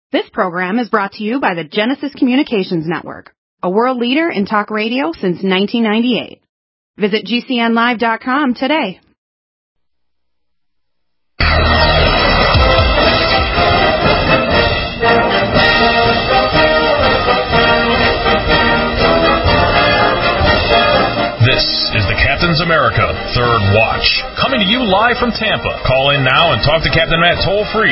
This program is brought to you by the Genesis Communications Network, a world leader in talk radio since 1998. Visit GCNlive.com today. This is the Captain's America Third Watch, coming to you live from Tampa. Call in now and talk to Captain Matt toll-free,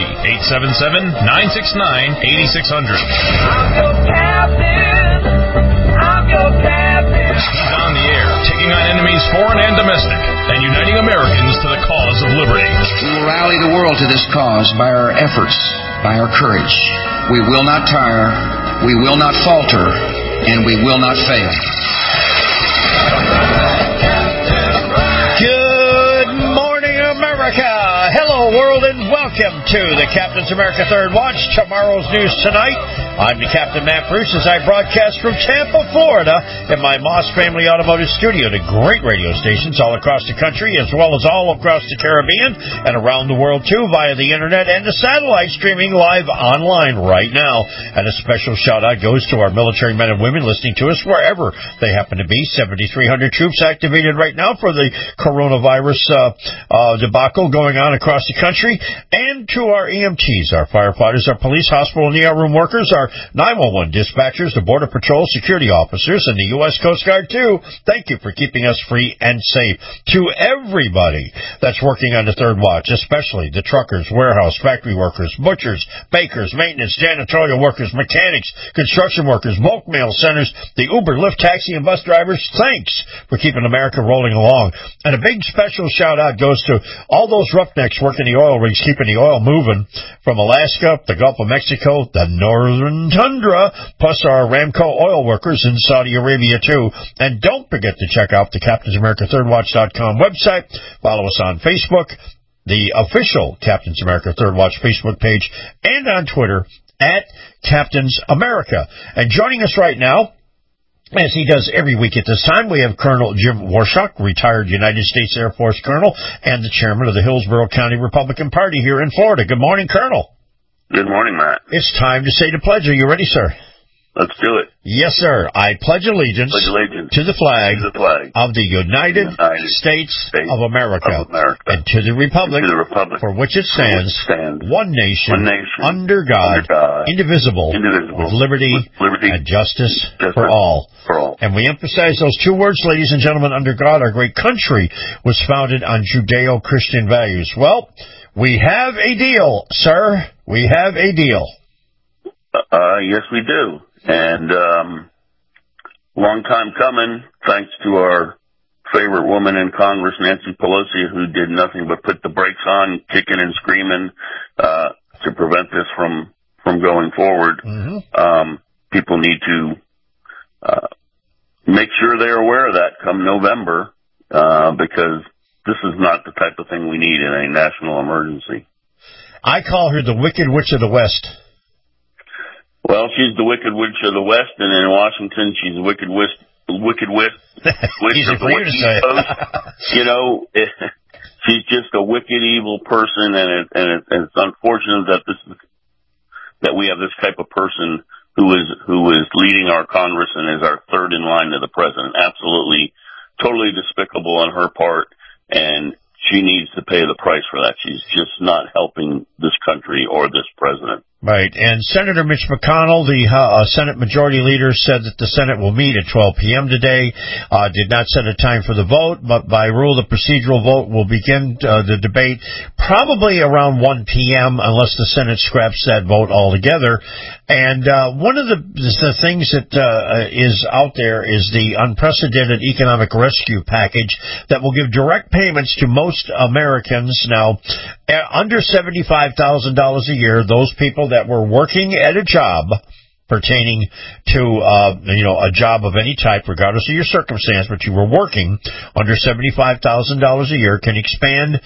877-969-8600. I'm your captain. I'm your captain. He's on the air, taking on enemies foreign and domestic, and uniting Americans to the cause of liberty. We will rally the world to this cause by our efforts, by our courage. We will not tire, we will not falter, and we will not fail. Good morning, America. Hello, world, and welcome to the Captain's America Third Watch. Tomorrow's news tonight. I'm the Captain Matt Bruce as I broadcast from Tampa, Florida, in my Moss Family Automotive Studio to great radio stations all across the country, as well as all across the Caribbean and around the world, too, via the Internet and the satellite streaming live online right now. And a special shout-out goes to our military men and women listening to us wherever they happen to be. 7,300 troops activated right now for the coronavirus debacle going on across the country. And to our EMTs, our firefighters, our police, hospital, and ER room workers, our 911 dispatchers, the Border Patrol security officers, and the U.S. Coast Guard, too. Thank you for keeping us free and safe. To everybody that's working on the Third Watch, especially the truckers, warehouse, factory workers, butchers, bakers, maintenance, janitorial workers, mechanics, construction workers, bulk mail centers, the Uber, Lyft, taxi, and bus drivers, thanks for keeping America rolling along. And a big special shout-out goes to all those roughnecks working the oil rigs, keeping the oil moving from Alaska, the Gulf of Mexico, the northern tundra, plus our Aramco oil workers in Saudi Arabia, too. And don't forget to check out the CaptainsAmericaThirdWatch.com website. Follow us on Facebook, the official Captain's America Third Watch Facebook page, and on Twitter, at Captains America. And joining us right now, as he does every week at this time, we have Colonel Jim Warshaw, retired United States Air Force Colonel, and the chairman of the Hillsborough County Republican Party here in Florida. Good morning, Colonel. Good morning, Matt. It's time to say the pledge. Are you ready, sir? Let's do it. Yes, sir. I pledge allegiance, to the flag, of the United States of America, and to the republic, for which it stands, one nation, under God, indivisible, with liberty and justice for all. And we emphasize those two words, ladies and gentlemen, under God. Our great country was founded on Judeo-Christian values. Well, we have a deal, sir. We have a deal. Yes, we do. And long time coming, thanks to our favorite woman in Congress, Nancy Pelosi, who did nothing but put the brakes on, kicking and screaming to prevent this from going forward. Mm-hmm. People need to make sure they're aware of that come November, because this is not the type of thing we need in a national emergency. I call her the Wicked Witch of the West. Well, she's the Wicked Witch of the West, and in Washington, she's the Wicked Witch of the West Coast. You know, she's just a wicked, evil person, and it's unfortunate that we have this type of person who is leading our Congress and is our third in line to the president. Absolutely, totally despicable on her part, and she needs to pay the price for that. She's just not helping this country or this president. Right. And Senator Mitch McConnell, the Senate Majority Leader, said that the Senate will meet at 12 p.m. today. Did not set a time for the vote, but by rule, the procedural vote will begin the debate probably around 1 p.m. unless the Senate scraps that vote altogether. And one of the things that is out there is the unprecedented economic rescue package that will give direct payments to most Americans now under $75,000 a year, those people that were working at a job pertaining to a job of any type, regardless of your circumstance, but you were working under $75,000 a year, can expect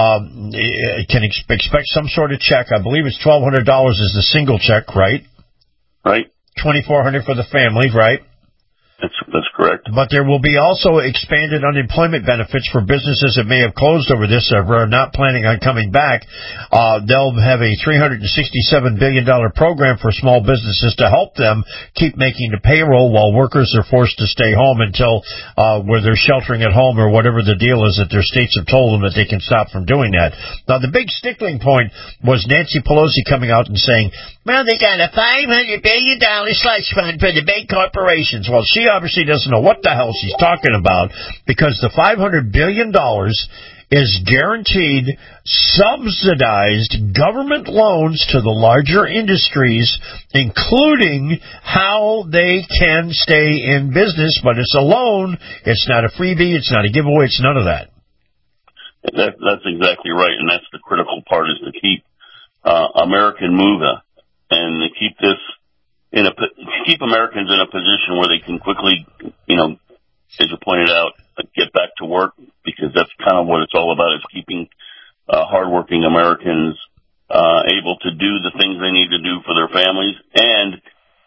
some sort of check. I believe it's $1,200 is the single check, right? Right. $2,400 for the family, right? That's correct. But there will be also expanded unemployment benefits for businesses that may have closed over this or are not planning on coming back. They'll have a $367 billion program for small businesses to help them keep making the payroll while workers are forced to stay home until where they're sheltering at home or whatever the deal is that their states have told them that they can stop from doing that. Now, the big stickling point was Nancy Pelosi coming out and saying, well, they got a $500 billion slush fund for the big corporations. Well, she obviously doesn't know what the hell she's talking about, because the $500 billion is guaranteed, subsidized government loans to the larger industries, including how they can stay in business. But it's a loan. It's not a freebie. It's not a giveaway. It's none of that. That's exactly right, and that's the critical part, is to keep American moving and to keep this keep Americans in a position where they can quickly, as you pointed out, get back to work, because that's kind of what it's all about, is keeping hardworking Americans able to do the things they need to do for their families. And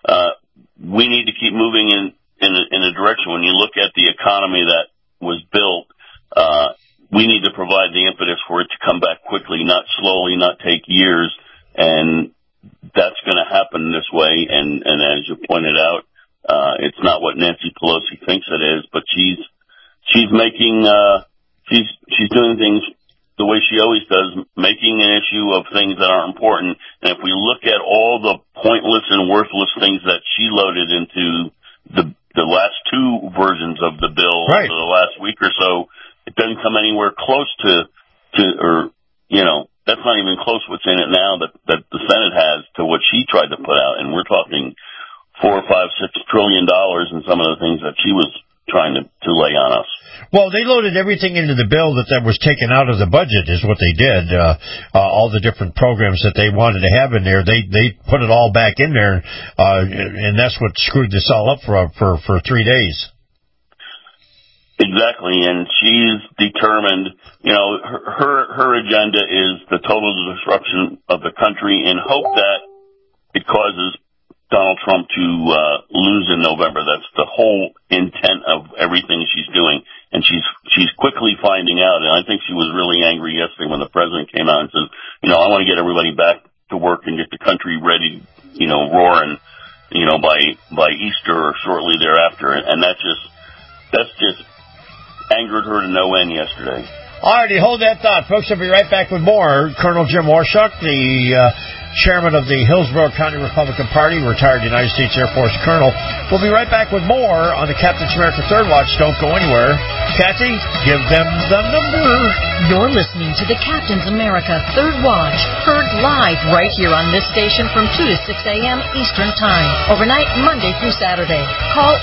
we need to keep moving in a direction. When you look at the economy that was built, we need to provide the impetus for it to come back quickly, not slowly, not take years. And that's going to happen this way, and as you pointed out, it's not what Nancy Pelosi thinks it is, but she's making she's doing things the way she always does, making an issue of things that aren't important. And if we look at all the pointless and worthless things that she loaded into the last two versions of the bill over the last week or so, it doesn't come anywhere close to that's not even close what's in it now that the Senate has to what she tried to put out. And we're talking $4, $5, $6 trillion in some of the things that she was trying to lay on us. Well, they loaded everything into the bill that was taken out of the budget is what they did. All the different programs that they wanted to have in there, they put it all back in there, and that's what screwed this all up for 3 days. Exactly, and she's determined, her agenda is the total disruption of the country in hope that it causes Donald Trump to lose in November. That's the whole intent of everything she's doing, and she's quickly finding out, and I think she was really angry yesterday when the president came out and says, I want to get everybody back to work and get the country ready, roaring, by Easter or shortly thereafter, and that's just angered her to no end yesterday. All righty, hold that thought, folks. I'll be right back with more. Colonel Jim Warshak, the chairman of the Hillsborough County Republican Party, retired United States Air Force colonel. We'll be right back with more on the Captain's America Third Watch. Don't go anywhere. Kathy, give them the number. You're listening to the Captain's America Third Watch, heard live right here on this station from 2 to 6 a.m. Eastern Time, overnight Monday through Saturday. Call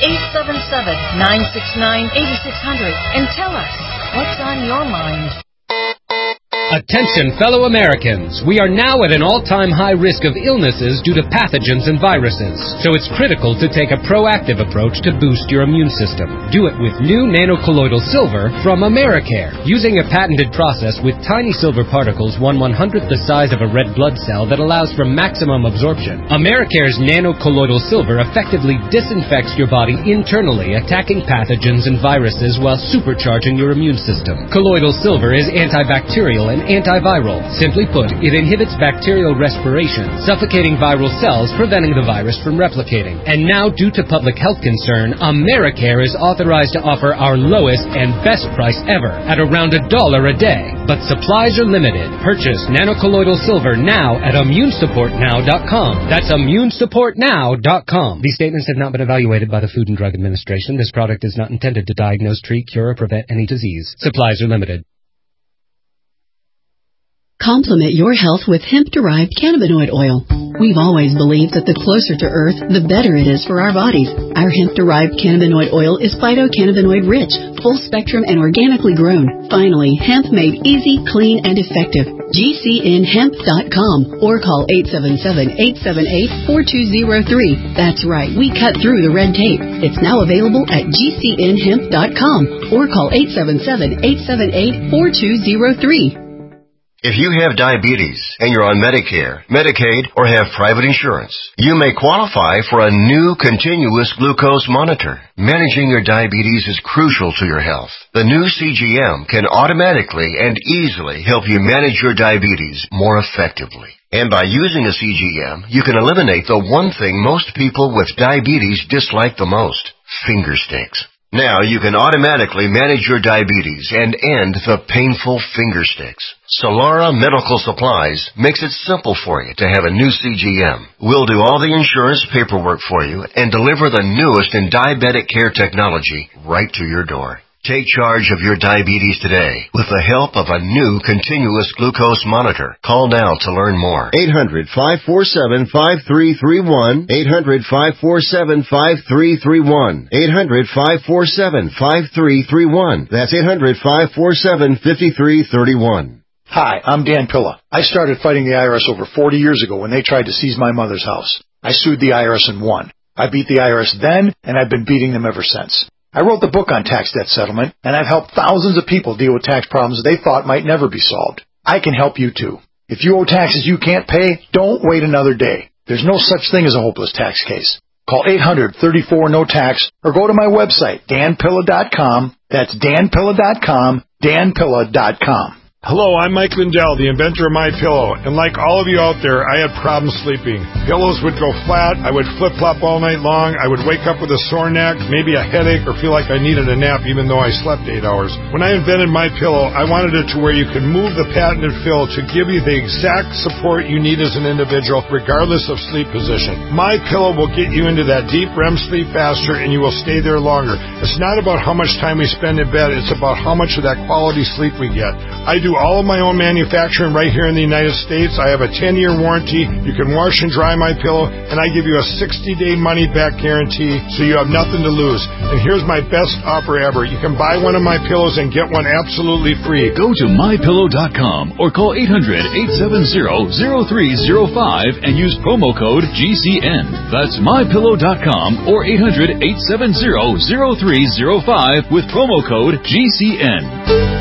877-969-8600 and tell us what's on your mind. Attention, fellow Americans. We are now at an all-time high risk of illnesses due to pathogens and viruses. So it's critical to take a proactive approach to boost your immune system. Do it with new nanocolloidal silver from Americare. Using a patented process with tiny silver particles 1/100th the size of a red blood cell that allows for maximum absorption, Americare's nanocolloidal silver effectively disinfects your body internally, attacking pathogens and viruses while supercharging your immune system. Colloidal silver is antibacterial and antiviral. Simply put, it inhibits bacterial respiration, suffocating viral cells, preventing the virus from replicating. And now, due to public health concern, Americare is authorized to offer our lowest and best price ever at around $1 a day. But supplies are limited. Purchase nanocolloidal silver now at immunesupportnow.com. That's immunesupportnow.com. These statements have not been evaluated by the Food and Drug Administration. This product is not intended to diagnose, treat, cure, or prevent any disease. Supplies are limited. Complement your health with hemp-derived cannabinoid oil. We've always believed that the closer to Earth, the better it is for our bodies. Our hemp-derived cannabinoid oil is phytocannabinoid-rich, full-spectrum, and organically grown. Finally, hemp made easy, clean, and effective. GCNhemp.com or call 877-878-4203. That's right, we cut through the red tape. It's now available at GCNhemp.com or call 877-878-4203. If you have diabetes and you're on Medicare, Medicaid, or have private insurance, you may qualify for a new continuous glucose monitor. Managing your diabetes is crucial to your health. The new CGM can automatically and easily help you manage your diabetes more effectively. And by using a CGM, you can eliminate the one thing most people with diabetes dislike the most: finger sticks. Now you can automatically manage your diabetes and end the painful finger sticks. Solara Medical Supplies makes it simple for you to have a new CGM. We'll do all the insurance paperwork for you and deliver the newest in diabetic care technology right to your door. Take charge of your diabetes today with the help of a new continuous glucose monitor. Call now to learn more. 800-547-5331. 800-547-5331. 800-547-5331. That's 800-547-5331. Hi, I'm Dan Pilla. I started fighting the IRS over 40 years ago when they tried to seize my mother's house. I sued the IRS and won. I beat the IRS then, and I've been beating them ever since. I wrote the book on tax debt settlement, and I've helped thousands of people deal with tax problems they thought might never be solved. I can help you too. If you owe taxes you can't pay, don't wait another day. There's no such thing as a hopeless tax case. Call 800-34-NO-TAX or go to my website, danpilla.com. That's danpilla.com, danpilla.com. Hello, I'm Mike Lindell, the inventor of MyPillow, and like all of you out there, I had problems sleeping. Pillows would go flat, I would flip-flop all night long, I would wake up with a sore neck, maybe a headache, or feel like I needed a nap even though I slept 8 hours. When I invented MyPillow, I wanted it to where you could move the patented fill to give you the exact support you need as an individual, regardless of sleep position. MyPillow will get you into that deep REM sleep faster, and you will stay there longer. It's not about how much time we spend in bed, it's about how much of that quality sleep we get. I do all of my own manufacturing right here in the United States. I have a 10-year warranty. You can wash and dry my pillow, and I give you a 60-day money-back guarantee, so you have nothing to lose. And here's my best offer ever. You can buy one of my pillows and get one absolutely free. Go to MyPillow.com or call 800-870-0305 and use promo code GCN. That's MyPillow.com or 800-870-0305 with promo code GCN.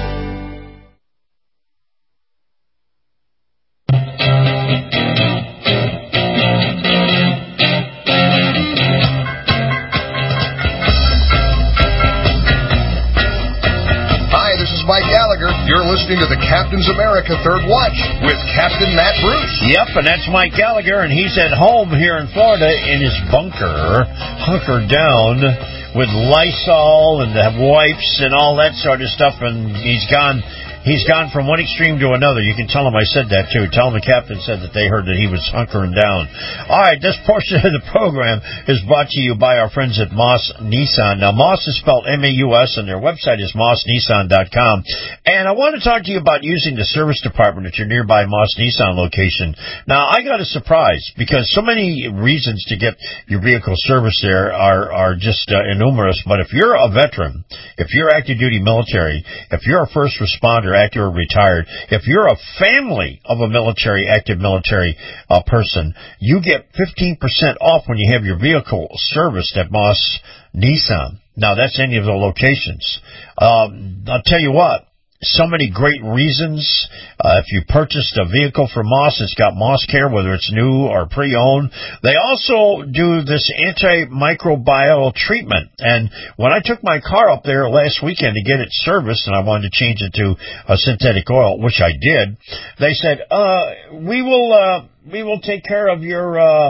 You're listening to the Captain's America Third Watch with Captain Matt Bruce. Yep, and that's Mike Gallagher, and he's at home here in Florida in his bunker, hunkered down with Lysol and the wipes and all that sort of stuff, and he's gone from one extreme to another. You can tell him I said that, too. Tell him the captain said that they heard that he was hunkering down. All right, this portion of the program is brought to you by our friends at Moss Nissan. Now, Moss is spelled M-A-U-S, and their website is mossnissan.com. And I want to talk to you about using the service department at your nearby Moss Nissan location. Now, I got a surprise, because so many reasons to get your vehicle serviced there are just innumerous. But if you're a veteran, if you're active duty military, if you're a first responder, active or retired, if you're a family of a active military person, you get 15% off when you have your vehicle serviced at Moss Nissan. Now, that's any of the locations. I'll tell you what. So many great reasons. If you purchased a vehicle from Moss, it's got Moss Care, whether it's new or pre-owned. They also do this antimicrobial treatment. And when I took my car up there last weekend to get it serviced, and I wanted to change it to a synthetic oil, which I did, they said, we will take care of your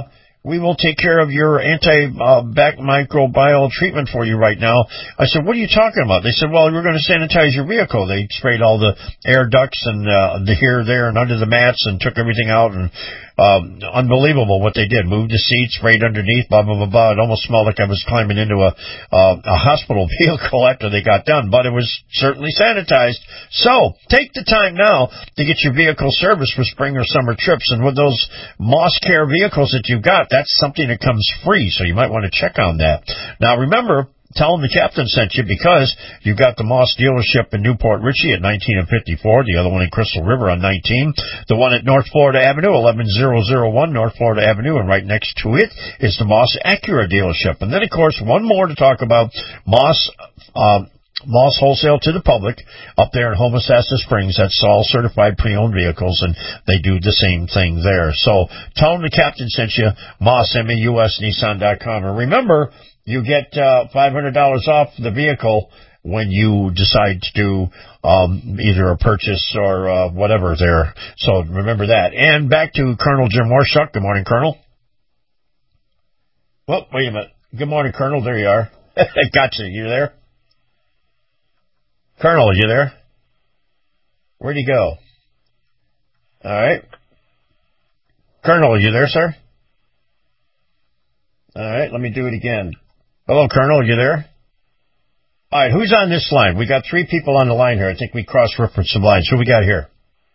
antimicrobial treatment for you right now. I said, what are you talking about? They said, well, we're going to sanitize your vehicle. They sprayed all the air ducts and the here, there, and under the mats and took everything out. And unbelievable what they did. Moved the seats, sprayed underneath, blah, blah, blah, blah. It almost smelled like I was climbing into a hospital vehicle after they got done, but it was certainly sanitized. So take the time now to get your vehicle serviced for spring or summer trips. And with those Moss Care vehicles that you've got, that's something that comes free, so you might want to check on that. Now, remember, tell them the captain sent you, because you've got the Moss dealership in Newport Richey at 19 and 54, the other one in Crystal River on 19, the one at North Florida Avenue, 11001 North Florida Avenue, and right next to it is the Moss Acura dealership. And then, of course, one more to talk about, Moss Moss Wholesale to the public up there in Homosassa Springs. That's all certified pre-owned vehicles, and they do the same thing there. So tell them the captain sent you, Moss, MAUSNissan.com. And remember, you get $500 off the vehicle when you decide to do either a purchase or whatever there. So remember that. And back to Colonel Jim Warshuk. Good morning, Colonel. Well, wait a minute. Good morning, Colonel. There you are. Gotcha. You there? Colonel, are you there? Where'd he go? All right. Colonel, are you there, sir? All right, let me do it again. Hello, Colonel, are you there? All right, who's on this line? We got 3 people on the line here. I think we cross-referenced some lines. Who we got here?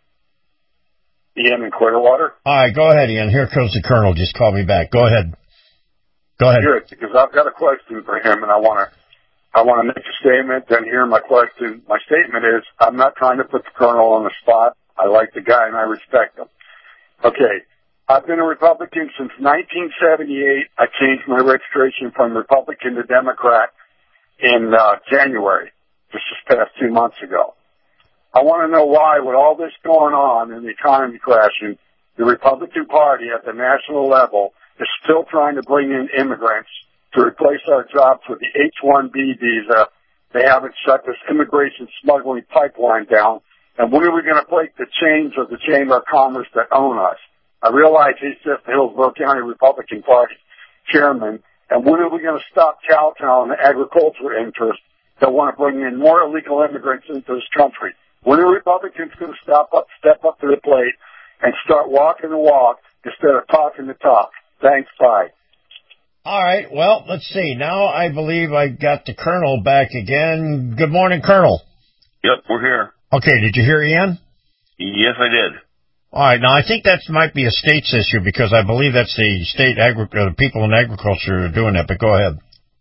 Ian in Clearwater. All right, go ahead, Ian. Here comes the Colonel. Just call me back. Go ahead. Go ahead. Good, because I've got a question for him, and I want to make a statement, then hear my question. My statement is, I'm not trying to put the Colonel on the spot. I like the guy, and I respect him. Okay, I've been a Republican since 1978. I changed my registration from Republican to Democrat in January, just this past 2 months ago. I want to know why, with all this going on and the economy crashing, the Republican Party at the national level is still trying to bring in immigrants to replace our jobs with the H-1B visa. They haven't shut this immigration smuggling pipeline down. And when are we going to break the chains of the Chamber of Commerce that own us? I realize he's just the Hillsborough County Republican Party chairman. And when are we going to stop Cowtown and the agricultural interests that want to bring in more illegal immigrants into this country? When are Republicans going to step up to the plate and start walking the walk instead of talking the talk? Thanks, bye. All right, well, let's see. Now I believe I got the Colonel back again. Good morning, Colonel. Yep, we're here. Okay, did you hear Ian? Yes, I did. All right, now I think that might be a state's issue because I believe that's the state people in agriculture are doing that, but go ahead.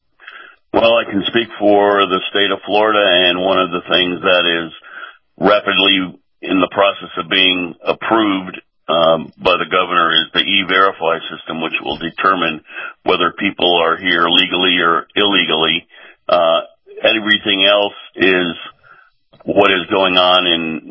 Well, I can speak for the state of Florida, and one of the things that is rapidly in the process of being approved by the governor is the E-Verify system, which will determine whether people are here legally or illegally. Everything else is what is going on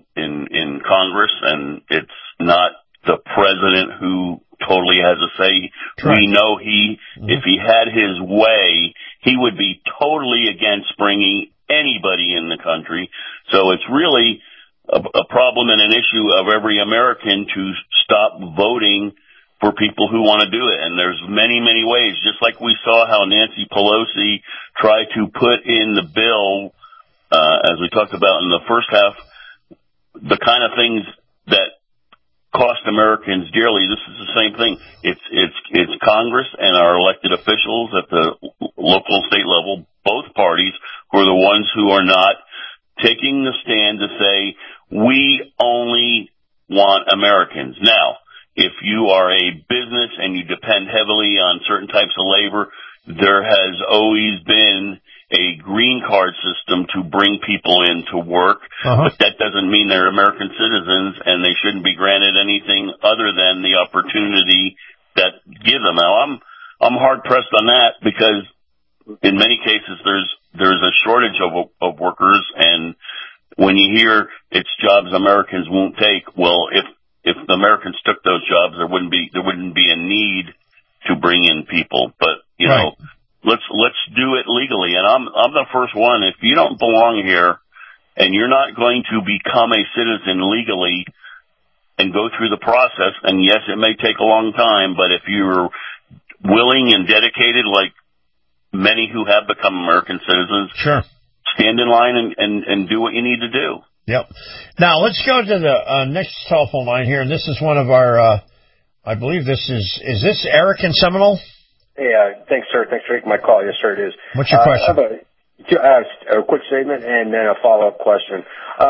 in Congress, and it's not the president who totally has a say. Correct. We know if he had his way, he would be totally against bringing anybody in the country. So it's really a problem and an issue of every American to stop voting for people who want to do it. And there's many, many ways, just like we saw how Nancy Pelosi tried to put in the bill, as we talked about in the first half, the kind of things that cost Americans dearly. This is the same thing. It's Congress and our elected officials at the local, state level, both parties, who are the ones who are not taking the stand to say, we only want Americans. Now, if you are a business and you depend heavily on certain types of labor, there has always been a green card system to bring people in to work, but that doesn't mean they're American citizens and they shouldn't be granted anything other than the opportunity that give them. Now, I'm hard pressed on that because in many cases there's a shortage of workers, and when you hear it's jobs Americans won't take, well, if the Americans took those jobs, there wouldn't be a need to bring in people. But you know, let's do it legally. And I'm the first one. If you don't belong here and you're not going to become a citizen legally and go through the process, and yes, it may take a long time, but if you're willing and dedicated, like many who have become American citizens, sure, stand in line and do what you need to do. Yep. Now, let's go to the next telephone line here, and this is one of our, I believe this is this Eric in Seminole? Hey, thanks, sir. Thanks for taking my call. Yes, sir, it is. What's your question? I have a quick statement and then a follow-up question.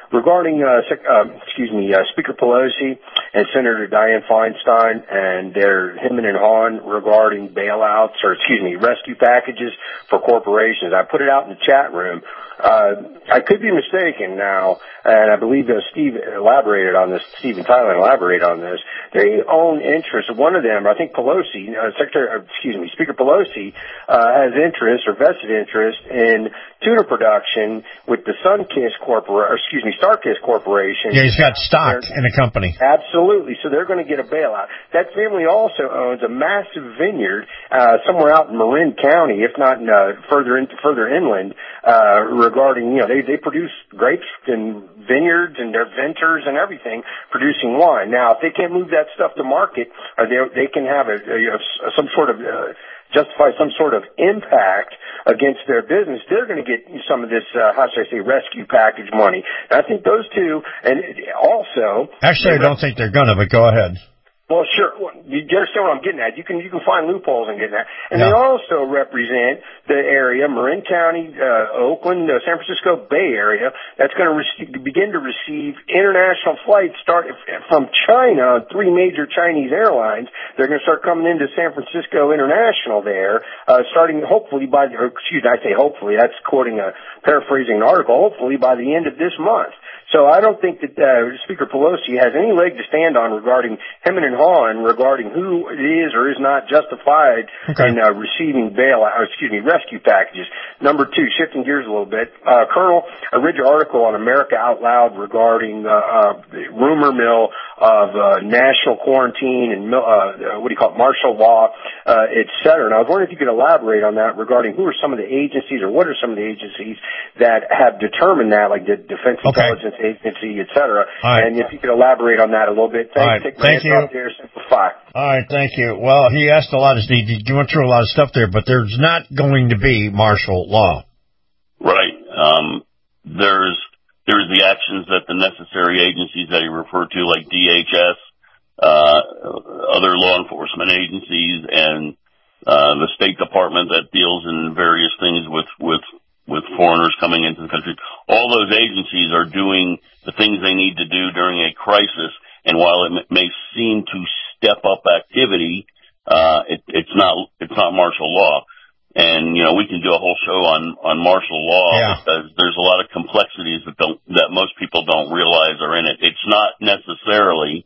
regarding, Speaker Pelosi and Senator Dianne Feinstein and their hemming and hawing regarding bailouts rescue packages for corporations. I put it out in the chat room. I could be mistaken now, and I believe Stephen Tyler elaborated on this. They own interests. One of them, I think Speaker Pelosi, has interest or vested interest in tuna production with the StarKist Corporation. Yeah, he's got stock in a company. Absolutely. So they're going to get a bailout. That family also owns a massive vineyard somewhere out in Marin County, if not further inland. Regarding, they produce grapes and vineyards and their vintners and everything, producing wine. Now, if they can't move that stuff to market, or they can have justify some sort of impact against their business, they're going to get some of this, rescue package money. And I think those two, and also... Actually, I don't think they're going to, but go ahead. Well, sure. You understand what I'm getting at. You can find loopholes in getting that. And they also represent the area, Marin County, Oakland, San Francisco Bay Area, that's going to begin to receive international flights starting from China, 3 major Chinese airlines. They're going to start coming into San Francisco International there, starting hopefully that's paraphrasing an article, hopefully by the end of this month. So I don't think that Speaker Pelosi has any leg to stand on regarding hemming and hawing regarding who is or is not justified in receiving rescue packages. Number 2, shifting gears a little bit, Colonel, I read your article on America Out Loud regarding the rumor mill of national quarantine and martial law, et cetera. And I was wondering if you could elaborate on that regarding who are some of the agencies or what are some of the agencies that have determined that, like the Defense Intelligence Agency, et cetera. Right. And if you could elaborate on that a little bit. Thank you. There, simplify. All right, thank you. Well, he asked he went through a lot of stuff there, but there's not going to be martial law. Right. There's the actions that the necessary agencies that he referred to, like DHS, other law enforcement agencies, and the State Department that deals in various things with foreigners coming into the country. All those agencies are doing the things they need to do during a crisis, and while it may seem to step up activity, it's not martial law. And, we can do a whole show on martial law because there's a lot of complexities that most people don't realize are in it. It's not necessarily,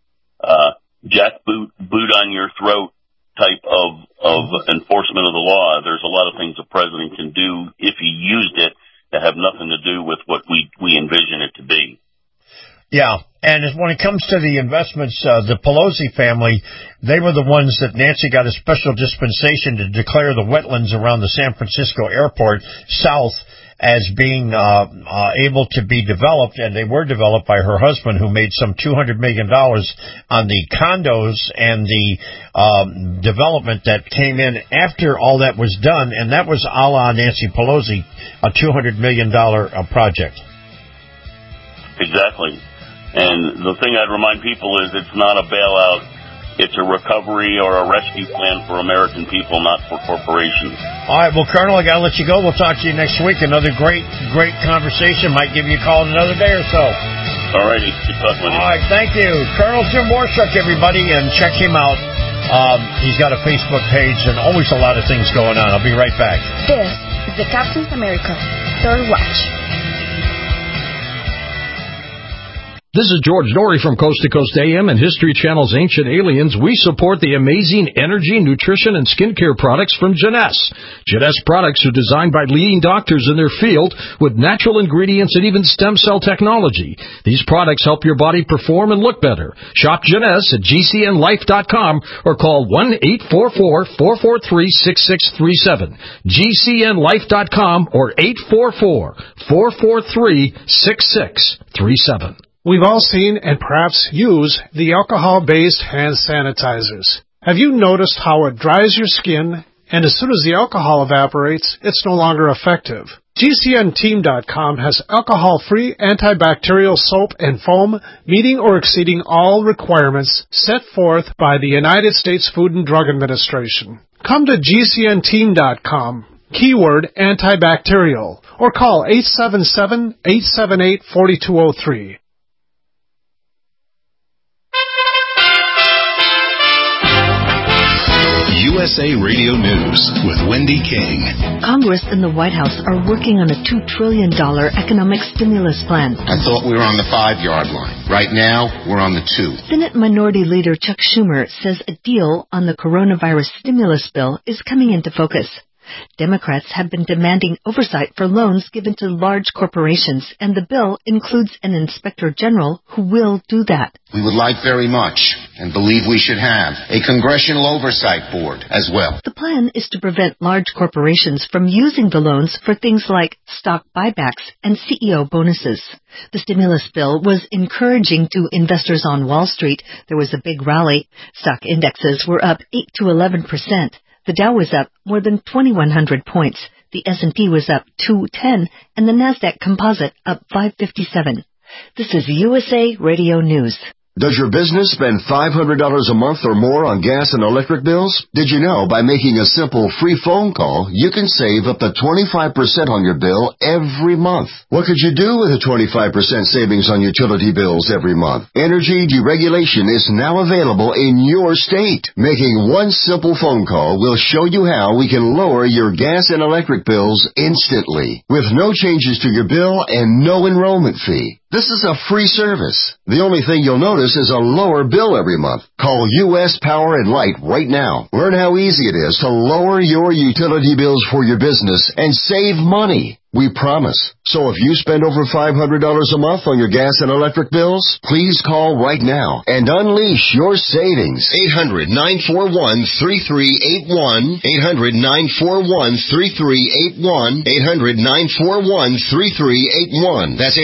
boot on your throat type of enforcement of the law. There's a lot of things the president can do if he used it that have nothing to do with what we envision it to be. Yeah, and when it comes to the investments, the Pelosi family, they were the ones that Nancy got a special dispensation to declare the wetlands around the San Francisco airport south as being able to be developed, and they were developed by her husband, who made some $200 million on the condos and the development that came in after all that was done, and that was a la Nancy Pelosi, a $200 million project. Exactly. And the thing I'd remind people is it's not a bailout. It's a recovery or a rescue plan for American people, not for corporations. All right, well, Colonel, I got to let you go. We'll talk to you next week. Another great conversation. Might give you a call in another day or so. All righty. Good talking with you. All right, thank you. Colonel Jim Warshuck, everybody, and check him out. He's got a Facebook page and always a lot of things going on. I'll be right back. This is the Captain's America Third Watch. This is George Norrie from Coast to Coast AM and History Channel's Ancient Aliens. We support the amazing energy, nutrition, and skincare products from Jeunesse. Jeunesse products are designed by leading doctors in their field with natural ingredients and even stem cell technology. These products help your body perform and look better. Shop Jeunesse at GCNlife.com or call 1-844-443-6637. GCNlife.com or 844-443-6637. We've all seen and perhaps use the alcohol-based hand sanitizers. Have you noticed how it dries your skin, and as soon as the alcohol evaporates, it's no longer effective? GCNteam.com has alcohol-free antibacterial soap and foam meeting or exceeding all requirements set forth by the United States Food and Drug Administration. Come to GCNteam.com. keyword antibacterial, or call 877-878-4203. USA Radio News with Wendy King. Congress and the White House are working on a $2 trillion economic stimulus plan. I thought we were on the 5-yard line. Right now, we're on the 2. Senate Minority Leader Chuck Schumer says a deal on the coronavirus stimulus bill is coming into focus. Democrats have been demanding oversight for loans given to large corporations, and the bill includes an inspector general who will do that. We would like very much, and believe we should have, a congressional oversight board as well. The plan is to prevent large corporations from using the loans for things like stock buybacks and CEO bonuses. The stimulus bill was encouraging to investors on Wall Street. There was a big rally. Stock indexes were up 8 to 11%. The Dow was up more than 2,100 points. The S&P was up 210, and the Nasdaq Composite up 557. This is USA Radio News. Does your business spend $500 a month or more on gas and electric bills? Did you know by making a simple free phone call, you can save up to 25% on your bill every month? What could you do with a 25% savings on utility bills every month? Energy deregulation is now available in your state. Making one simple phone call will show you how we can lower your gas and electric bills instantly, with no changes to your bill and no enrollment fee. This is a free service. The only thing you'll notice is a lower bill every month. Call U.S. Power and Light right now. Learn how easy it is to lower your utility bills for your business and save money. We promise. So if you spend over $500 a month on your gas and electric bills, please call right now and unleash your savings. 800-941-3381. 800-941-3381. 800-941-3381. That's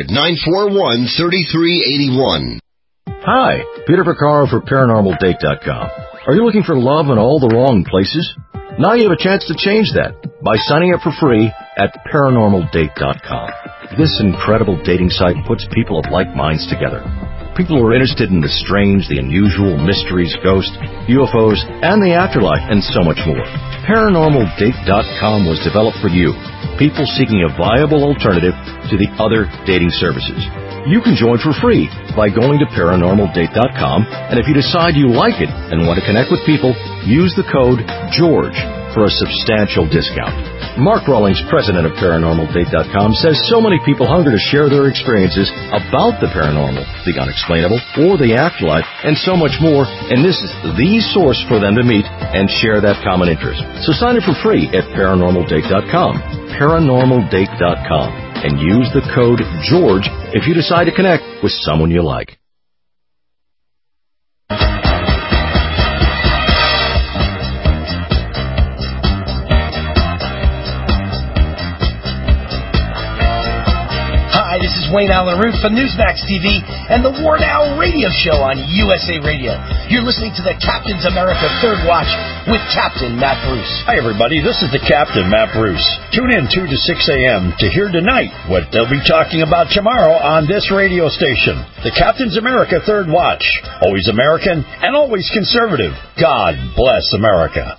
800-941-3381. Hi, Peter Vaccaro for ParanormalDate.com. Are you looking for love in all the wrong places? Now you have a chance to change that by signing up for free at ParanormalDate.com. This incredible dating site puts people of like minds together. People who are interested in the strange, the unusual, mysteries, ghosts, UFOs, and the afterlife, and so much more. ParanormalDate.com was developed for you, people seeking a viable alternative to the other dating services. You can join for free by going to ParanormalDate.com, and if you decide you like it and want to connect with people, use the code GEORGE for a substantial discount. Mark Rawlings, president of ParanormalDate.com, says so many people hunger to share their experiences about the paranormal, the unexplainable, or the afterlife, and so much more, and this is the source for them to meet and share that common interest. So sign up for free at ParanormalDate.com, ParanormalDate.com. and use the code GEORGE if you decide to connect with someone you like. Hi, this is Wayne Allen Root for Newsmax TV and the Ward Owl Radio Show on USA Radio. You're listening to the Captain's America Third Watch with Captain Matt Bruce. Hi, everybody. This is the Captain, Matt Bruce. Tune in 2 to 6 a.m. to hear tonight what they'll be talking about tomorrow on this radio station. The Captain's America Third Watch. Always American and always conservative. God bless America.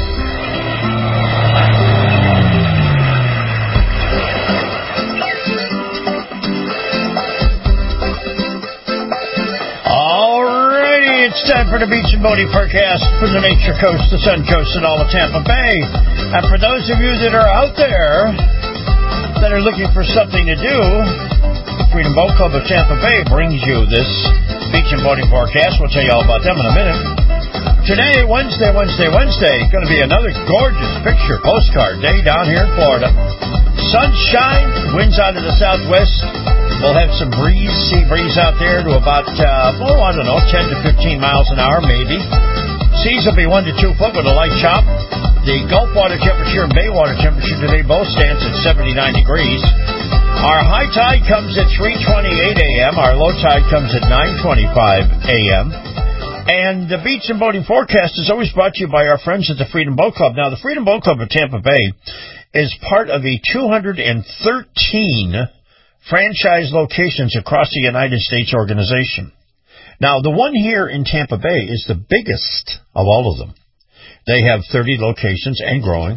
It's time for the Beach and Boating Forecast from the Nature Coast, the Sun Coast, and all of Tampa Bay. And for those of you that are out there that are looking for something to do, the Freedom Boat Club of Tampa Bay brings you this Beach and Boating Forecast. We'll tell you all about them in a minute. Today, Wednesday, going to be another gorgeous picture postcard day down here in Florida. Sunshine, winds out of the southwest. We'll have some breeze, sea breeze out there to about, 10 to 15 miles an hour, maybe. Seas will be 1 to 2 foot with a light chop. The Gulf water temperature and bay water temperature today both stands at 79 degrees. Our high tide comes at 3:28 a.m. Our low tide comes at 9:25 a.m. And the Beach and Boating Forecast is always brought to you by our friends at the Freedom Boat Club. Now, the Freedom Boat Club of Tampa Bay is part of a 213 franchise locations across the United States organization. Now, the one here in Tampa Bay is the biggest of all of them. They have 30 locations and growing.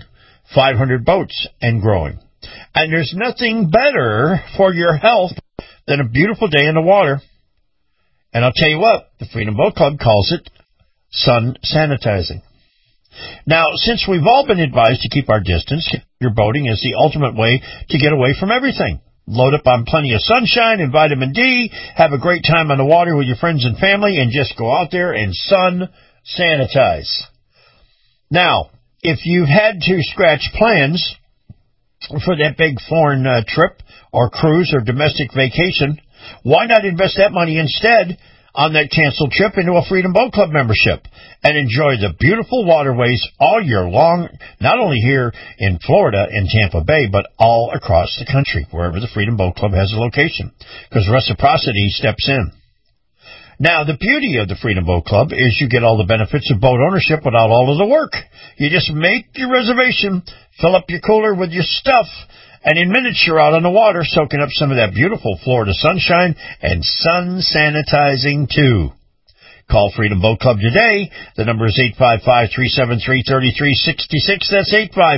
500 boats and growing. And there's nothing better for your health than a beautiful day in the water. And I'll tell you what, the Freedom Boat Club calls it sun sanitizing. Now, since we've all been advised to keep our distance, your boating is the ultimate way to get away from everything. Load up on plenty of sunshine and vitamin D, have a great time on the water with your friends and family, and just go out there and sun sanitize. Now, if you've had to scratch plans for that big foreign trip or cruise or domestic vacation, why not invest that money instead on that canceled trip into a Freedom Boat Club membership and enjoy the beautiful waterways all year long, not only here in Florida in Tampa Bay, but all across the country, wherever the Freedom Boat Club has a location, because reciprocity steps in. Now, the beauty of the Freedom Boat Club is you get all the benefits of boat ownership without all of the work. You just make your reservation, fill up your cooler with your stuff, and in minutes you're out on the water soaking up some of that beautiful Florida sunshine and sun sanitizing too. Call Freedom Boat Club today. The number is 855-373-3366. That's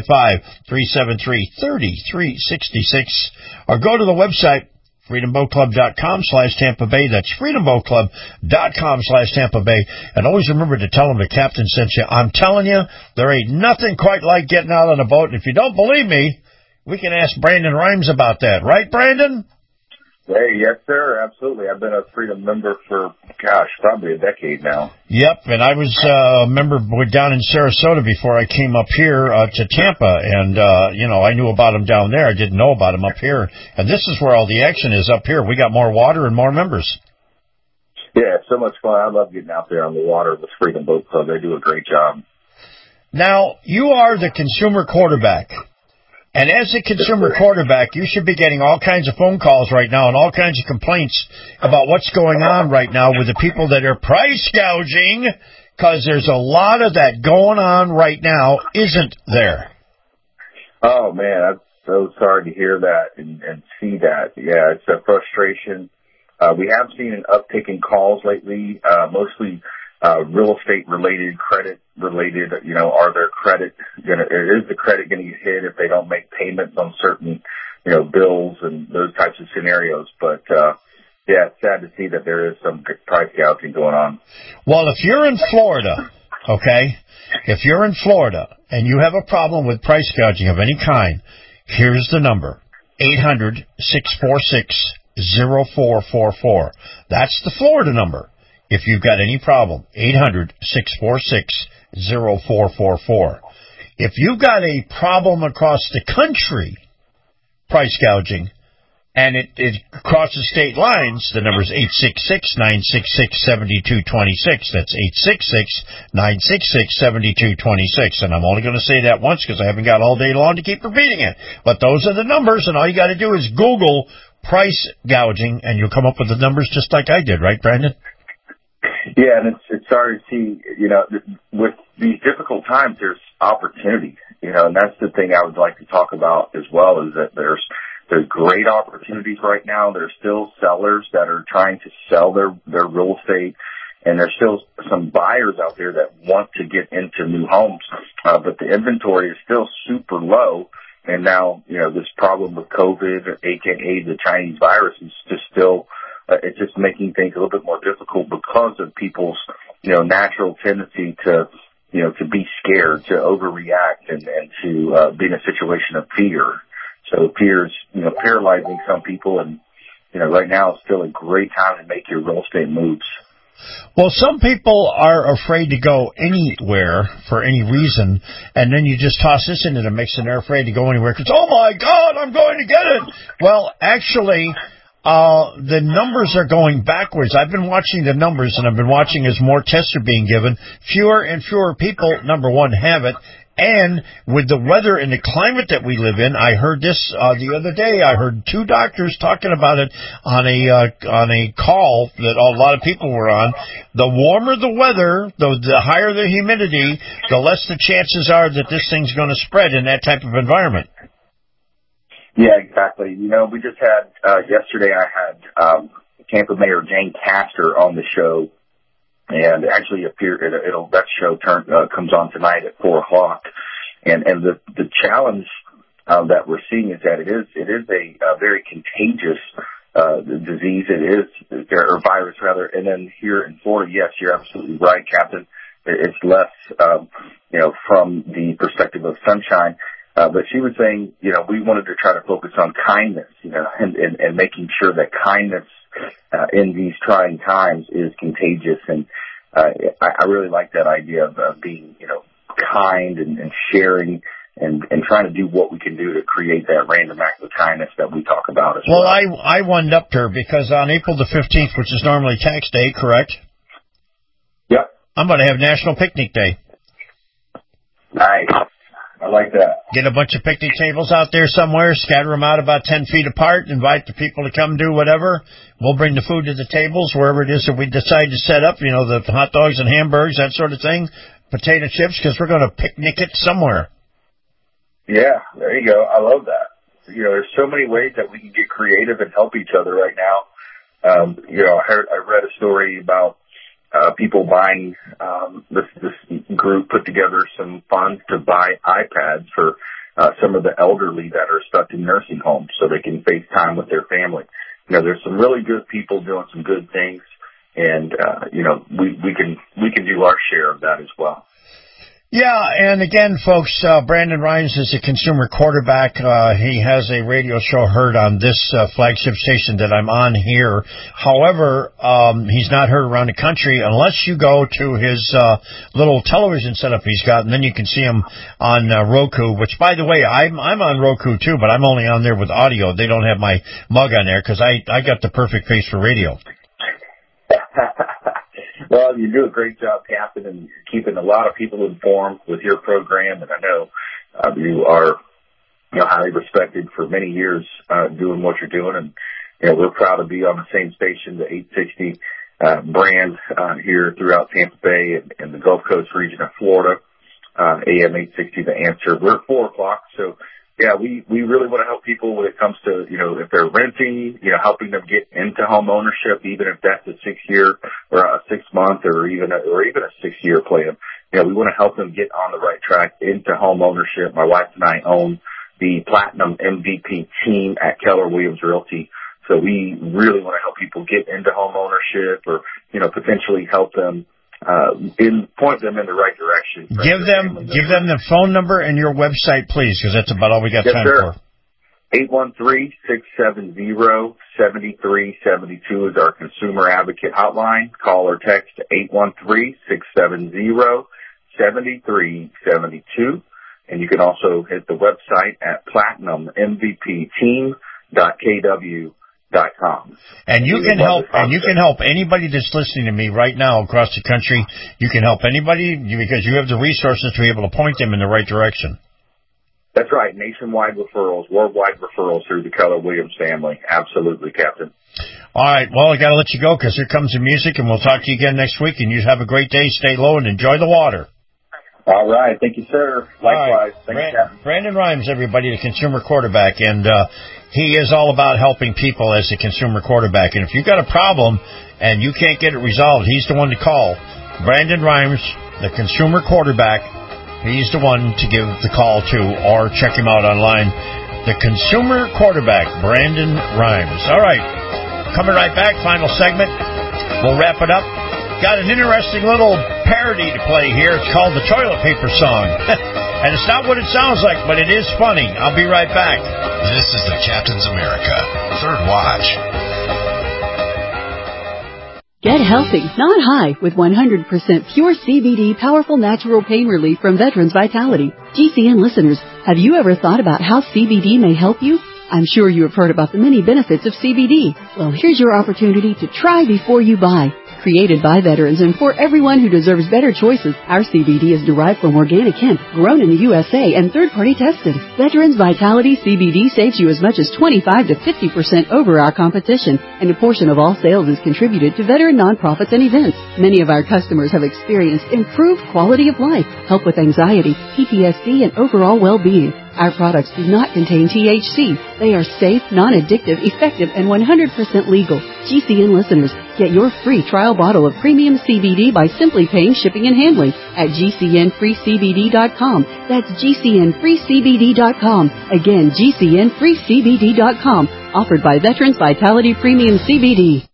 855-373-3366. Or go to the website, freedomboatclub.com/Tampa Bay. That's freedomboatclub.com/Tampa Bay. And always remember to tell them the captain sent you. I'm telling you, there ain't nothing quite like getting out on a boat. And if you don't believe me, we can ask Brandon Rhymes about that. Right, Brandon? Hey, yes, sir. Absolutely. I've been a Freedom member for, probably a decade now. Yep, and I was a member down in Sarasota before I came up here to Tampa, and, I knew about them down there. I didn't know about them up here. And this is where all the action is up here. We got more water and more members. Yeah, it's so much fun. I love getting out there on the water with Freedom Boat Club. They do a great job. Now, you are the consumer quarterback. And as a consumer quarterback, you should be getting all kinds of phone calls right now and all kinds of complaints about what's going on right now with the people that are price gouging, because there's a lot of that going on right now, isn't there? Oh, man, I'm so sorry to hear that and see that. Yeah, it's a frustration. We have seen an uptick in calls lately, mostly real estate related, credit related. Is the credit going to get hit if they don't make payments on certain, bills and those types of scenarios? But, it's sad to see that there is some price gouging going on. Well, if you're in Florida, okay, if you're in Florida and you have a problem with price gouging of any kind, here's the number, 800-646-0444. That's the Florida number. If you've got any problem, 800-646-0444. If you've got a problem across the country, price gouging, and it crosses state lines, the number is 866-966-7226. That's 866-966-7226. And I'm only going to say that once because I haven't got all day long to keep repeating it. But those are the numbers, and all you got to do is Google price gouging, and you'll come up with the numbers just like I did, right, Brandon? Yeah, and it's sorry to see, with these difficult times, there's opportunities, and that's the thing I would like to talk about as well, is that there's great opportunities right now. There's still sellers that are trying to sell their real estate, and there's still some buyers out there that want to get into new homes, but the inventory is still super low. And now, this problem with COVID, aka the Chinese virus, is just still it's just making things a little bit more difficult because of people's, natural tendency to, to be scared, to overreact, and to be in a situation of fear. So fear is, paralyzing some people, and, right now it's still a great time to make your real estate moves. Well, some people are afraid to go anywhere for any reason, and then you just toss this into the mix, and they're afraid to go anywhere because, oh, my God, I'm going to get it. Well, actually, the numbers are going backwards. I've been watching the numbers, and I've been watching as more tests are being given. Fewer and fewer people, number one, have it. And with the weather and the climate that we live in, I heard this the other day. I heard two doctors talking about it on a call that a lot of people were on. The warmer the weather, the higher the humidity, the less the chances are that this thing's going to spread in that type of environment. Yeah, exactly. We just had yesterday. I had Tampa Mayor Jane Castor on the show. And actually appeared, that show comes on tonight at 4:00. And the challenge that we're seeing is that it is a very contagious disease. It is, or virus rather. And then here in Florida, yes, you're absolutely right, Captain. It's less, from the perspective of sunshine. But she was saying, we wanted to try to focus on kindness, and making sure that kindness in these trying times is contagious. And I really like that idea of being, kind and sharing and trying to do what we can do to create that random act of kindness that we talk about as well. Well, I one-upped her because on April the 15th, which is normally tax day, correct? Yep. I'm going to have National Picnic Day. Nice. I like that. Get a bunch of picnic tables out there somewhere, scatter them out about 10 feet apart, invite the people to come do whatever. We'll bring the food to the tables, wherever it is that we decide to set up, the hot dogs and hamburgers, that sort of thing, potato chips, because we're going to picnic it somewhere. Yeah, there you go. I love that. There's so many ways that we can get creative and help each other right now. I read a story about people buying, this group put together some funds to buy iPads for some of the elderly that are stuck in nursing homes so they can FaceTime with their family. There's some really good people doing some good things, and we can do our share of that as well. Yeah, and again, folks, Brandon Rhymes is a consumer quarterback. He has a radio show heard on this flagship station that I'm on here. However, he's not heard around the country unless you go to his little television setup he's got, and then you can see him on Roku, which, by the way, I'm on Roku, too, but I'm only on there with audio. They don't have my mug on there because I got the perfect face for radio. Well, you do a great job, Captain, and keeping a lot of people informed with your program. And I know you are highly respected for many years doing what you're doing. And we're proud to be on the same station, the 860 brand here throughout Tampa Bay and the Gulf Coast region of Florida, AM 860, The Answer. We're at 4 o'clock, so yeah, we really want to help people when it comes to, if they're renting, helping them get into home ownership, even if that's a 6-year or a 6-month or even a 6-year plan. We want to help them get on the right track into home ownership. My wife and I own the Platinum MVP team at Keller Williams Realty. So we really want to help people get into home ownership or, potentially help them point them in the right direction. Give them the phone number and your website, please, because that's about all we got time for. 813-670-7372 is our consumer advocate hotline. Call or text 813-670-7372. And you can also hit the website at platinummvpteam.kw.com. And you can help anybody that's listening to me right now across the country. You can help anybody because you have the resources to be able to point them in the right direction. That's right. Nationwide referrals, worldwide referrals through the Keller Williams family. Absolutely, Captain. All right. Well, I got to let you go because here comes the music, and we'll talk to you again next week. And you have a great day. Stay low and enjoy the water. All right. Thank you, sir. Likewise. Right. Thanks, Captain. Brandon Rhymes, everybody, the consumer quarterback. And he is all about helping people as a consumer quarterback. And if you've got a problem and you can't get it resolved, he's the one to call. Brandon Rhymes, the consumer quarterback. He's the one to give the call to or check him out online. The consumer quarterback, Brandon Rhymes. All right. Coming right back. Final segment. We'll wrap it up. Got an interesting little parody to play here. It's called the Toilet Paper Song. And it's not what it sounds like, but it is funny. I'll be right back. This is the Captain's America Third Watch. Get healthy, not high, with 100% pure CBD powerful natural pain relief from Veterans Vitality. GCN listeners, have you ever thought about how CBD may help you? I'm sure you have heard about the many benefits of CBD. Well, here's your opportunity to try before you buy. Created by veterans and for everyone who deserves better choices, our CBD is derived from organic hemp, grown in the USA, and third-party tested. Veterans Vitality CBD saves you as much as 25 to 50% over our competition, and a portion of all sales is contributed to veteran nonprofits and events. Many of our customers have experienced improved quality of life, help with anxiety, PTSD, and overall well-being. Our products do not contain THC. They are safe, non-addictive, effective, and 100% legal. GCN listeners, get your free trial bottle of premium CBD by simply paying shipping and handling at GCNFreeCBD.com. That's GCNFreeCBD.com. Again, GCNFreeCBD.com. Offered by Veterans Vitality Premium CBD.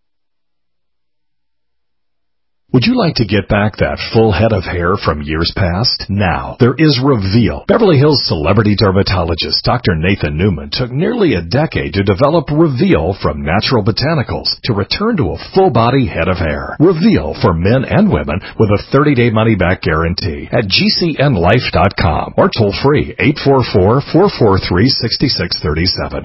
Would you like to get back that full head of hair from years past? Now, there is Reveal. Beverly Hills celebrity dermatologist Dr. Nathan Newman took nearly a decade to develop Reveal from natural botanicals to return to a full-body head of hair. Reveal for men and women with a 30-day money-back guarantee at GCNLife.com or toll-free 844-443-6637.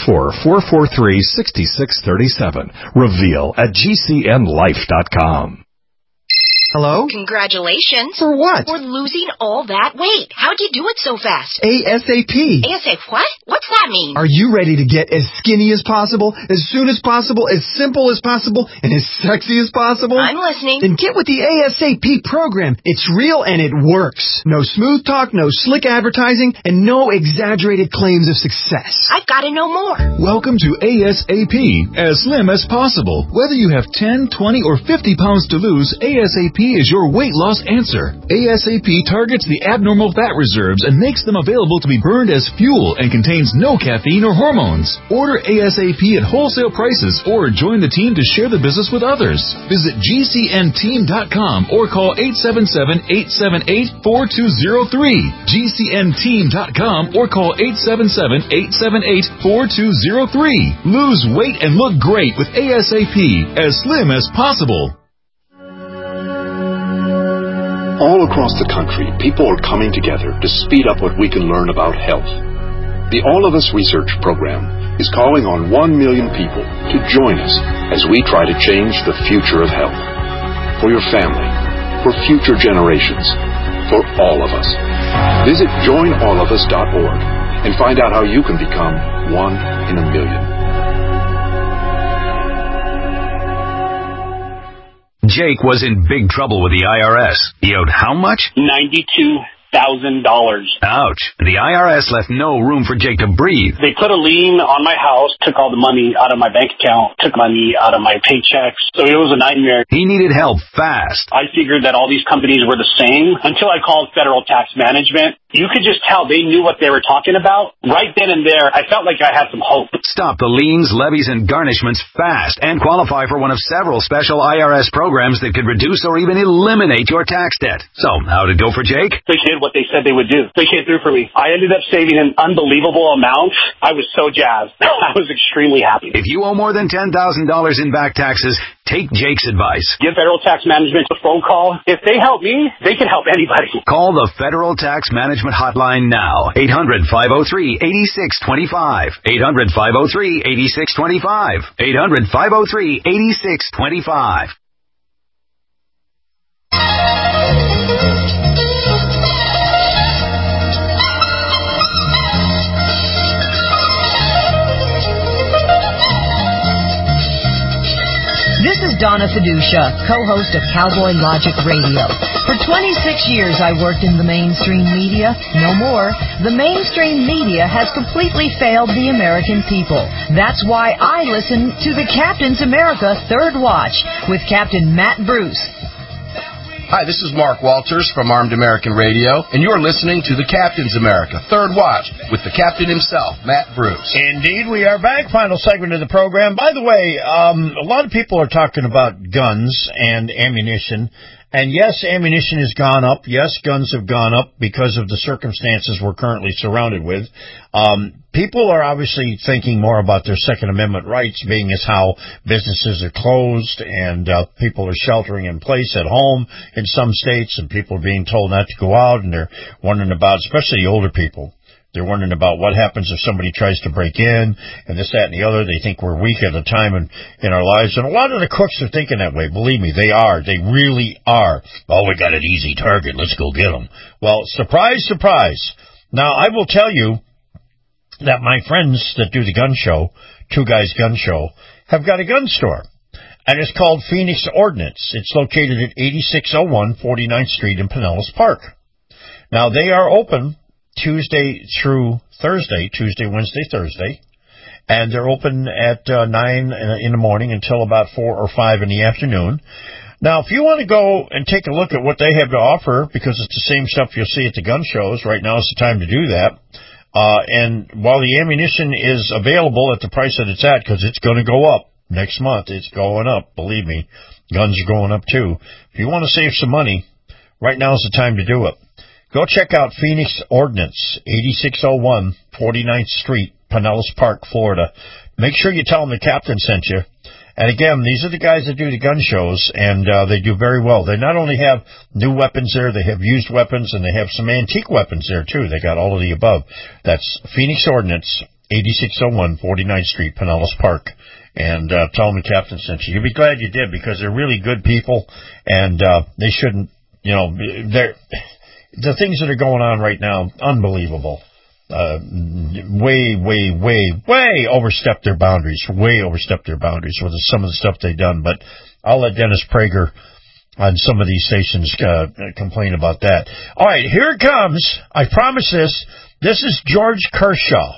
844-443-6637. Reveal at GCNLife.com. Hello? Congratulations. For what? For losing all that weight. How'd you do it so fast? ASAP. ASAP what? What's that mean? Are you ready to get as skinny as possible, as soon as possible, as simple as possible, and as sexy as possible? I'm listening. Then get with the ASAP program. It's real and it works. No smooth talk, no slick advertising, and no exaggerated claims of success. I've got to know more. Welcome to ASAP, as slim as possible. Whether you have 10, 20, or 50 pounds to lose, ASAP is your weight loss answer. ASAP targets the abnormal fat reserves and makes them available to be burned as fuel and contains no caffeine or hormones. Order ASAP at wholesale prices or join the team to share the business with others. Visit GCNteam.com or call 877-878-4203. GCNteam.com or call 877-878-4203. Lose weight and look great with ASAP, as slim as possible. All across the country, people are coming together to speed up what we can learn about health. The All of Us Research Program is calling on 1 million people to join us as we try to change the future of health. For your family, for future generations, for all of us. Visit joinallofus.org and find out how you can become 1 in a million. Jake was in big trouble with the IRS. He owed how much? $92,000. Ouch. The IRS left no room for Jake to breathe. They put a lien on my house, took all the money out of my bank account, took money out of my paychecks. So it was a nightmare. He needed help fast. I figured that all these companies were the same until I called Federal Tax Management. You could just tell they knew what they were talking about. Right then and there, I felt like I had some hope. Stop the liens, levies, and garnishments fast and qualify for one of several special IRS programs that could reduce or even eliminate your tax debt. So, how'd it go for Jake? They did what they said they would do. They came through for me. I ended up saving an unbelievable amount. I was so jazzed. I was extremely happy. If you owe more than $10,000 in back taxes, take Jake's advice. Give Federal Tax Management a phone call. If they help me, they can help anybody. Call the Federal Tax Management Hotline now. 800-503-8625. 800-503-8625. 800-503-8625. This is Donna Fiducia, co-host of Cowboy Logic Radio. For 26 years, I worked in the mainstream media. No more. The mainstream media has completely failed the American people. That's why I listen to the Captain's America Third Watch with Captain Matt Bruce. Hi, this is Mark Walters from Armed American Radio, and you're listening to the Captain's America Third Watch with the Captain himself, Matt Bruce. Indeed, we are back. Final segment of the program. By the way, a lot of people are talking about guns and ammunition. And yes, ammunition has gone up. Yes, guns have gone up because of the circumstances we're currently surrounded with. People are obviously thinking more about their Second Amendment rights, being as how businesses are closed and people are sheltering in place at home in some states, and people are being told not to go out, and they're wondering about, especially the older people. They're wondering about what happens if somebody tries to break in and this, that, and the other. They think we're weak at a time in our lives. And a lot of the crooks are thinking that way. Believe me, they are. They really are. Oh, we got an easy target. Let's go get them. Well, surprise, surprise. Now, I will tell you that my friends that do the gun show, Two Guys Gun Show, have got a gun store. And it's called Phoenix Ordnance. It's located at 8601 49th Street in Pinellas Park. Now, they are open Tuesday through Thursday, Tuesday, Wednesday, Thursday. And they're open at 9 in the morning until about 4 or 5 in the afternoon. Now, if you want to go and take a look at what they have to offer, because it's the same stuff you'll see at the gun shows, right now is the time to do that. And while the ammunition is available at the price that it's at, because it's going to go up next month, it's going up, believe me. Guns are going up too. If you want to save some money, right now is the time to do it. Go check out Phoenix Ordnance, 8601 49th Street, Pinellas Park, Florida. Make sure you tell them the captain sent you. And again, these are the guys that do the gun shows, and they do very well. They not only have new weapons there, they have used weapons, and they have some antique weapons there, too. They got all of the above. That's Phoenix Ordnance, 8601 49th Street, Pinellas Park. And tell them the captain sent you. You'll be glad you did, because they're really good people, and they shouldn't, the things that are going on right now, unbelievable. Way overstepped their boundaries with some of the stuff they've done. But I'll let Dennis Prager on some of these stations complain about that. All right, here it comes. I promise this. This is George Kershaw.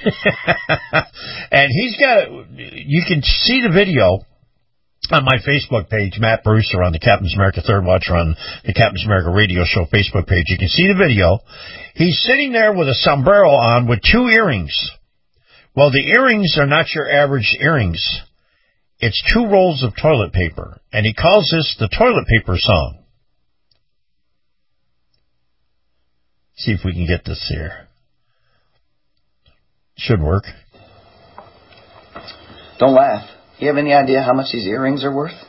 And you can see the video on my Facebook page, Matt Brewster, on the Captain's America Third Watch, on the Captain's America Radio Show Facebook page. You can see the video. He's sitting there with a sombrero on with 2 earrings. Well, the earrings are not your average earrings. It's 2 rolls of toilet paper. And he calls this the toilet paper song. See if we can get this here. Should work. Don't laugh. You have any idea how much these earrings are worth?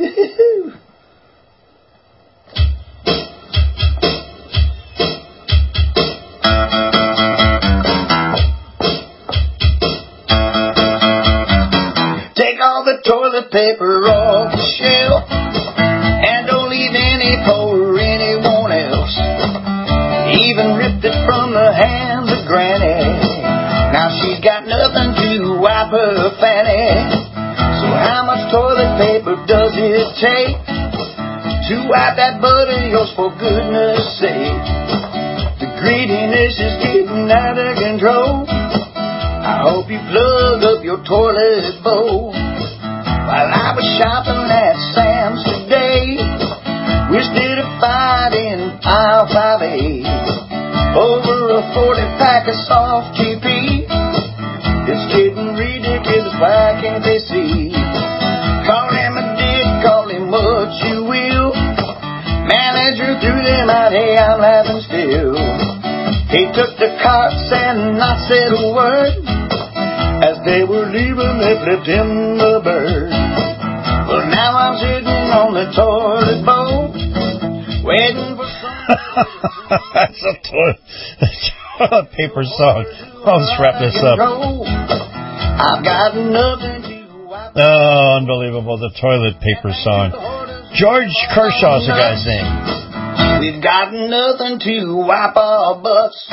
Take all the toilet paper off the shelf and don't leave any for anyone else. Even ripped it from the hands of Granny. Now she's got nothing to wipe her fanny. So how much toilet paper does it take to wipe that butt of yours, for goodness sake? The greediness is getting out of control. I hope you plug up your toilet bowl. While I was shopping at Sam's today, instead of fighting aisle 5A over a 40-pack of soft TP, it's getting ridiculous, why can't they see? Call him a dick, call him what you will. Manager threw them out, hey, I'm laughing still. He took the carts and not said a word. As they were leaving, they flipped him the bird. Well, now I'm sitting on the toilet bowl, waiting for some... That's a toilet paper song. Let's wrap this up. I've got nothing to wipe. Oh, unbelievable. The toilet paper song. George Kershaw's the guy's name. We've got nothing to wipe our butts.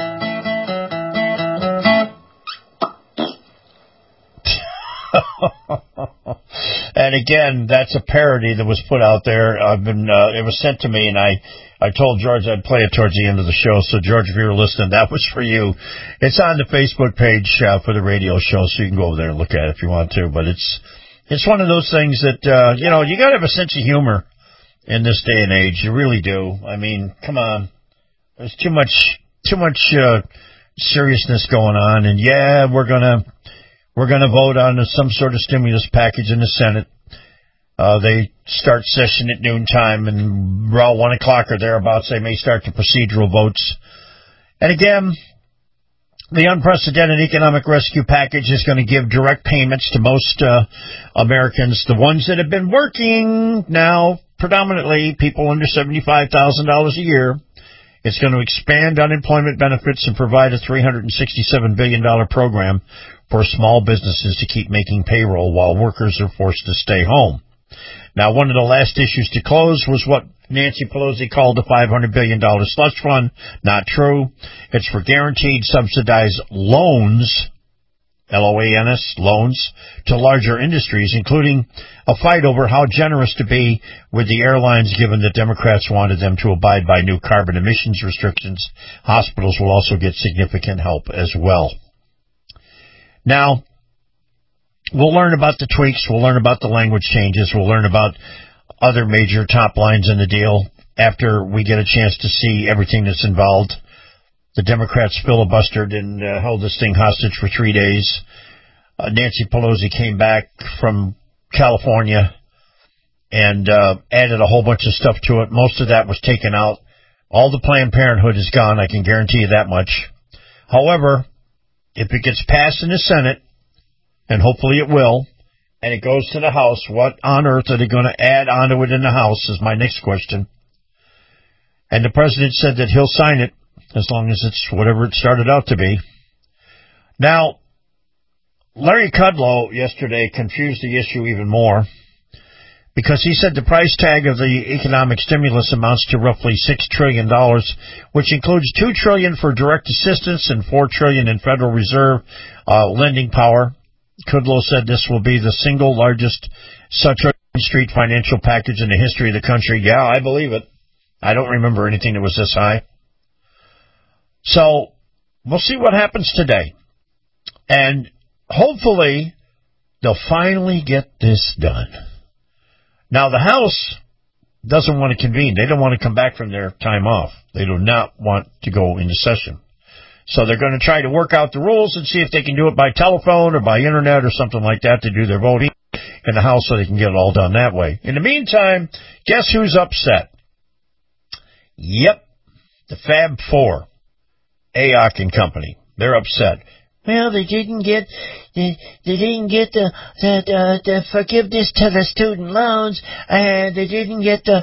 And again, that's a parody that was put out there. It was sent to me, and I told George I'd play it towards the end of the show. So, George, if you're listening, that was for you. It's on the Facebook page for the radio show, so you can go over there and look at it if you want to. But it's one of those things that, you got to have a sense of humor in this day and age. You really do. I mean, come on. There's too much seriousness going on. And, yeah, we're gonna vote on some sort of stimulus package in the Senate. They start session at noontime, and around 1 o'clock or thereabouts, they may start the procedural votes. And again, the unprecedented economic rescue package is going to give direct payments to most Americans, the ones that have been working now, predominantly people under $75,000 a year. It's going to expand unemployment benefits and provide a $367 billion program for small businesses to keep making payroll while workers are forced to stay home. Now, one of the last issues to close was what Nancy Pelosi called the $500 billion slush fund. Not true. It's for guaranteed subsidized loans LOANS, loans to larger industries, including a fight over how generous to be with the airlines, given that Democrats wanted them to abide by new carbon emissions restrictions. Hospitals will also get significant help as well. Now, we'll learn about the tweaks. We'll learn about the language changes. We'll learn about other major top lines in the deal after we get a chance to see everything that's involved. The Democrats filibustered and held this thing hostage for 3 days. Nancy Pelosi came back from California and added a whole bunch of stuff to it. Most of that was taken out. All the Planned Parenthood is gone, I can guarantee you that much. However, if it gets passed in the Senate, and hopefully it will, and it goes to the House, what on earth are they going to add onto it in the House is my next question. And the president said that he'll sign it as long as it's whatever it started out to be. Now, Larry Kudlow yesterday confused the issue even more because he said the price tag of the economic stimulus amounts to roughly $6 trillion, which includes $2 trillion for direct assistance and $4 trillion in Federal Reserve lending power. Kudlow said this will be the single largest such Main Street financial package in the history of the country. Yeah, I believe it. I don't remember anything that was this high. So we'll see what happens today. And hopefully they'll finally get this done. Now, the House doesn't want to convene. They don't want to come back from their time off. They do not want to go into session. So they're going to try to work out the rules and see if they can do it by telephone or by internet or something like that to do their voting in the House so they can get it all done that way. In the meantime, guess who's upset? Yep, the Fab Four. AOC and company. They're upset. Well, they didn't get the forgiveness to the student loans, and they didn't get the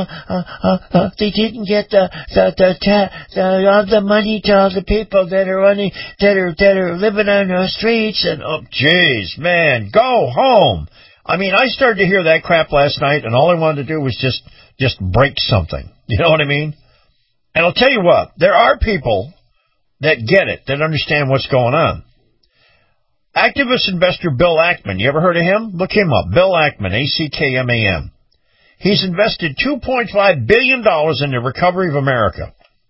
money to all the people that are living on the streets. And oh, jeez, man, go home. I mean, I started to hear that crap last night, and all I wanted to do was just break something. You know what I mean? And I'll tell you what, there are people that get it, that understand what's going on. Activist investor Bill Ackman, you ever heard of him? Look him up, Bill Ackman, Ackman. He's invested $2.5 billion in the recovery of America.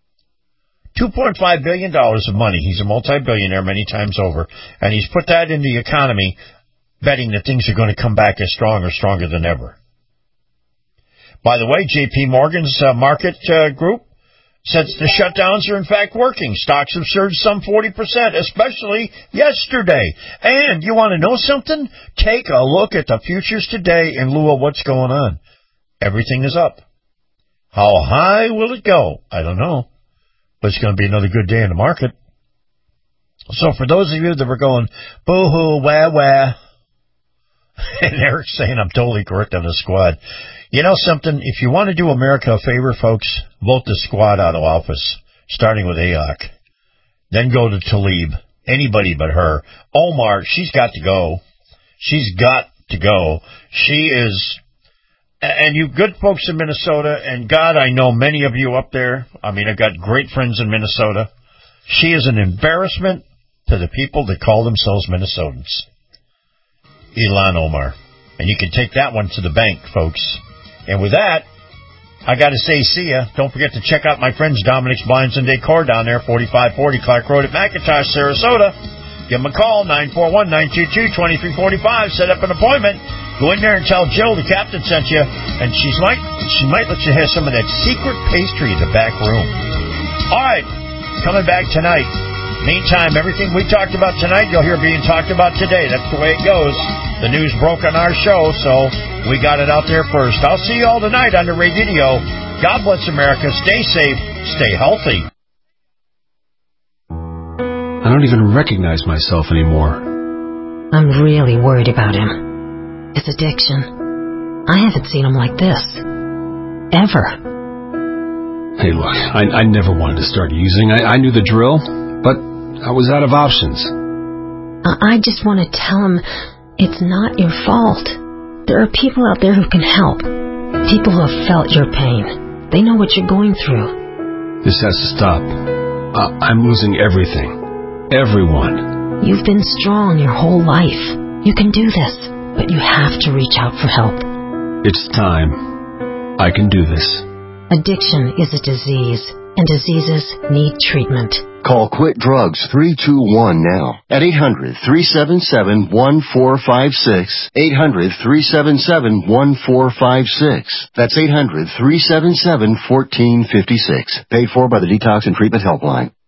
$2.5 billion of money. He's a multi-billionaire many times over, and he's put that in the economy, betting that things are going to come back as strong or stronger than ever. By the way, J.P. Morgan's market group says the shutdowns are in fact working. Stocks have surged some 40%, especially yesterday. And you want to know something? Take a look at the futures today in lieu of what's going on. Everything is up. How high will it go? I don't know. But it's going to be another good day in the market. So for those of you that were going, boo-hoo, wah-wah, and Eric's saying I'm totally correct on the squad. You know something? If you want to do America a favor, folks, vote the squad out of office, starting with AOC. Then go to Tlaib. Anybody but her. Omar, she's got to go. She's got to go. She is... And you good folks in Minnesota, and God, I know many of you up there. I mean, I've got great friends in Minnesota. She is an embarrassment to the people that call themselves Minnesotans. Ilhan Omar. And you can take that one to the bank, folks. And with that, I got to say see ya. Don't forget to check out my friends Dominic's Blinds and Decor down there, 4540 Clark Road at McIntosh, Sarasota. Give them a call, 941-922-2345. Set up an appointment. Go in there and tell Jill the captain sent you, and she might let you have some of that secret pastry in the back room. All right, coming back tonight. Meantime, everything we talked about tonight, you'll hear being talked about today. That's the way it goes. The news broke on our show, so we got it out there first. I'll see you all tonight on the radio. God bless America. Stay safe. Stay healthy. I don't even recognize myself anymore. I'm really worried about him. His addiction. I haven't seen him like this. Ever. Hey, look, I never wanted to start using. I knew the drill, but I was out of options. I just want to tell him it's not your fault. There are people out there who can help. People who have felt your pain. They know what you're going through. This has to stop. I'm losing everything. Everyone. You've been strong your whole life. You can do this, but you have to reach out for help. It's time. I can do this. Addiction is a disease, and diseases need treatment. Call Quit Drugs 321 now at 800-377-1456. 800-377-1456. That's 800-377-1456. Paid for by the Detox and Treatment Helpline.